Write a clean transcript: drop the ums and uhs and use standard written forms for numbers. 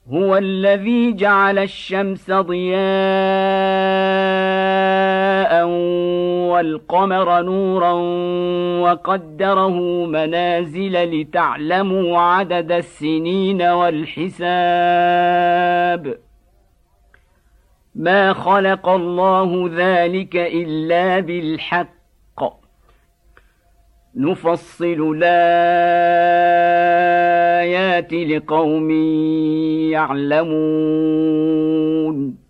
هو الذي جعل الشمس ضياء والقمر نورا وقدره منازل لتعلموا عدد السنين والحساب ما خلق الله ذلك إلا بالحق نفصل الآيات لقوم يعلمون